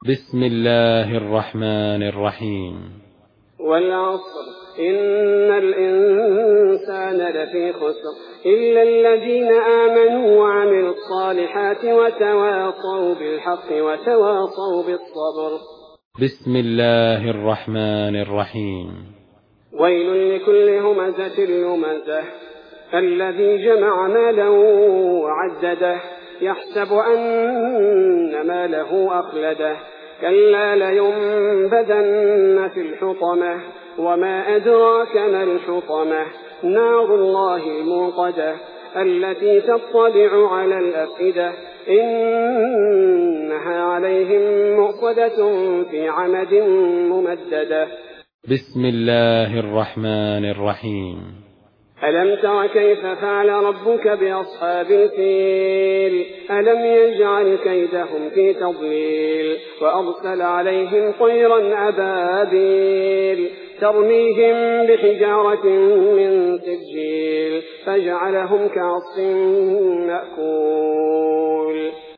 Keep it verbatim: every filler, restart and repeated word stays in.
بسم الله الرحمن الرحيم. والعصر إن الإنسان لفي خسر إلا الذين آمنوا وعملوا الصالحات وتواصوا بالحق وتواصوا بالصبر. بسم الله الرحمن الرحيم. ويل لكل همزة لمزة الذي جمع مالا وعدده يحسب أن ماله أخلده كلا لينبذن في الحطمة وما أدراك ما الحطمة نار الله الموقدة التي تطلع على الأفئدة إنها عليهم مؤصدة في عمد ممددة. بسم الله الرحمن الرحيم. ألم تر كيف فعل ربك بأصحاب الفيل ألم يجعل كيدهم في تضليل وأرسل عليهم طيرا أبابيل ترميهم بحجارة من سجيل فجعلهم كعصف مأكول.